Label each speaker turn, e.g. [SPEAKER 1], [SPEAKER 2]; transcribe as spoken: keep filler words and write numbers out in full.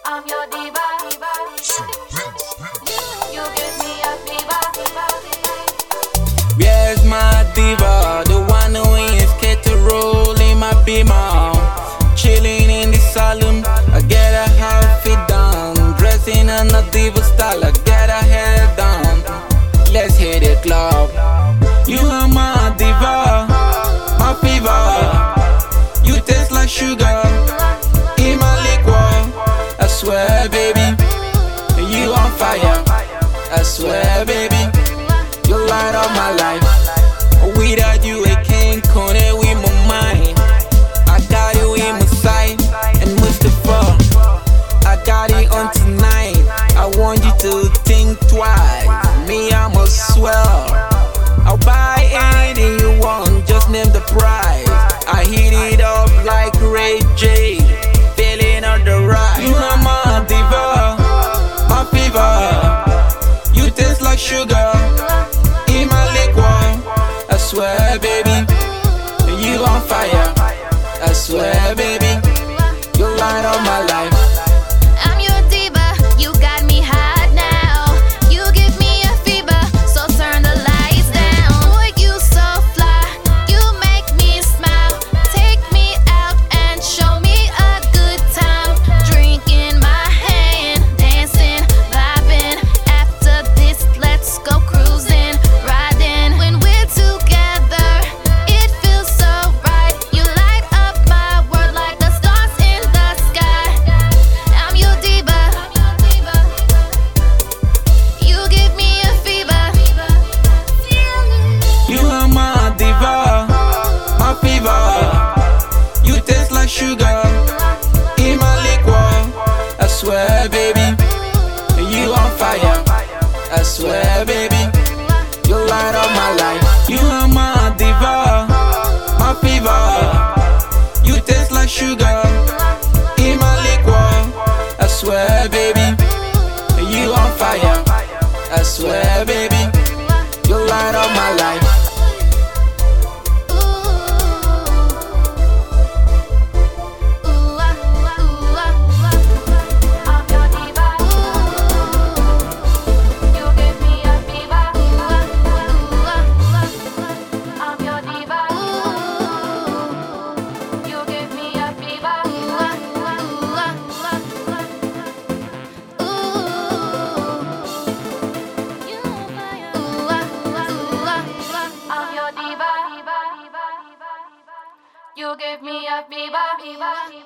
[SPEAKER 1] I'm your diva. You give me a fever.
[SPEAKER 2] Where's my diva? The one who ain't scared to roll in my Beamer. Chilling in the saloon, I get her outfit done. Dressing in a diva style, I get her hair done. Let's hit the club. You are my diva, my fever. You taste like sugar in my liquor. I swear, baby, you on fire. I swear, baby, you light up my life. Without you, I can't connect with my mind. I got you in my sight, and Mustafa, I got it on tonight. I want you to think twice. Me, I'm a swell. I'll buy anything you want, just name the price. I heat it up like Ray J, feeling on the rise. You are my diva, my fever. You taste like sugar in my liquor. I swear, baby, you on fire. I swear, baby, you light up my life.
[SPEAKER 1] I'm your diva, you got me hot now. You give me a fever, so turn the lights down. Boy, you so fly, you make me smile. Take me out and show me a good time. Drink in my hand, dancing, vibing. After this, let's go cruising, riding. When we're together, it feels so right. You light up my world like the stars in the sky. I'm your diva. You give me a fever.
[SPEAKER 2] You are my diva, my fever. You taste like sugar in my liquor. I swear, baby, you on fire. I swear, baby, you light up my life. You are my diva, my fever. You taste like sugar in my liquor. I swear, baby, you on fire. I swear, baby, you light up my life.
[SPEAKER 1] You give me a fever.